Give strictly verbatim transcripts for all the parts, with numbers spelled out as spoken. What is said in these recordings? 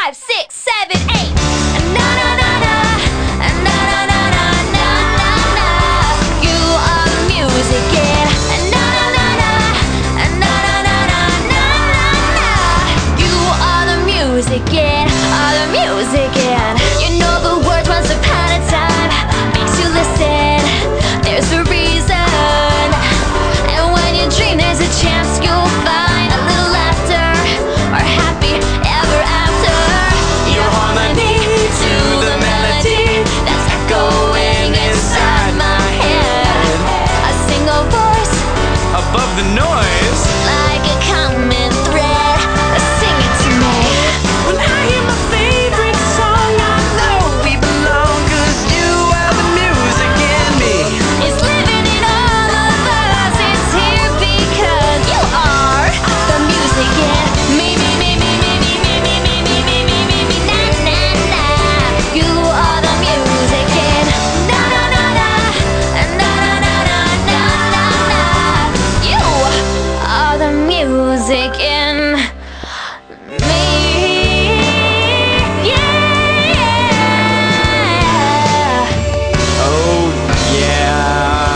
Five, six, seven, eight. Na na na na, na na na na na na na. You are the music, yeah. Na na na na, na na na na na na. You are the music, yeah. Are the music, yeah. You know the words once upon a time makes you listen. There's a reason, and when you dream, there's a chance you'll find a little laughter or happy ever after. Your harmony to the melody that's echoing inside my head. A single voice above the noise, like a common thread. Sing it to me. when I hear my favorite song, I know we belong, 'cause you are the music in me. It's living in all of us. It's here because you are the music in me, me, me, me, me, me, me, me, me, me, me, me, me, me, na, na, na. You are the music in na, na, na, na, na, na, na, na, na, na, na. You are the music in me. Yeah. Oh yeah.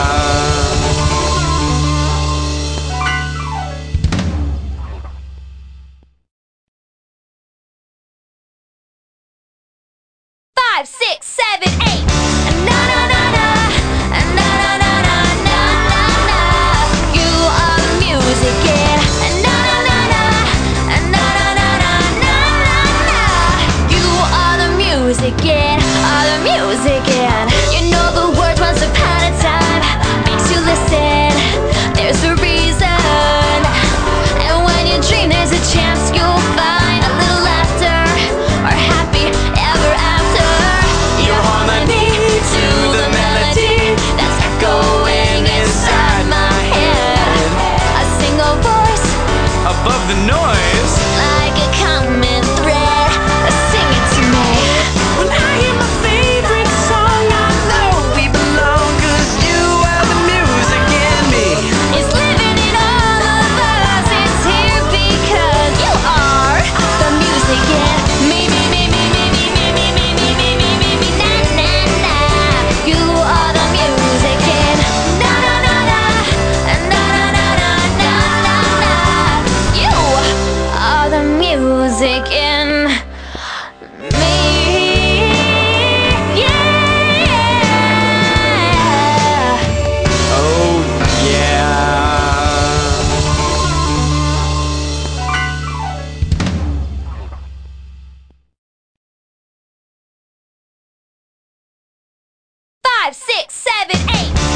Five, six, seven, eight. Na na na na, na na na na na na na. You are the music, yeah. Na na na na, na na na na na na. You are the music, yeah. Are the music, yeah. You know the words once upon a time makes you listen. There's a reason, and when you dream, there's a chance you'll find a little laughter or happy ever after. Your harmony to the melody that's echoing inside my head. A single voice above the noise, like a common thread. Sing it to me. when I hear my favorite song, I know we belong, 'cause you are the music in me. It's living in all of us. It's here because you are the music in me, me, me, me, me, me, me, me, me, me, me, me, me, me, na, na, na. You are the music in na, na, na, na, na, na, na, na, na, na, na. You are the music in me. Yeah. Oh yeah. Five, six, seven, eight.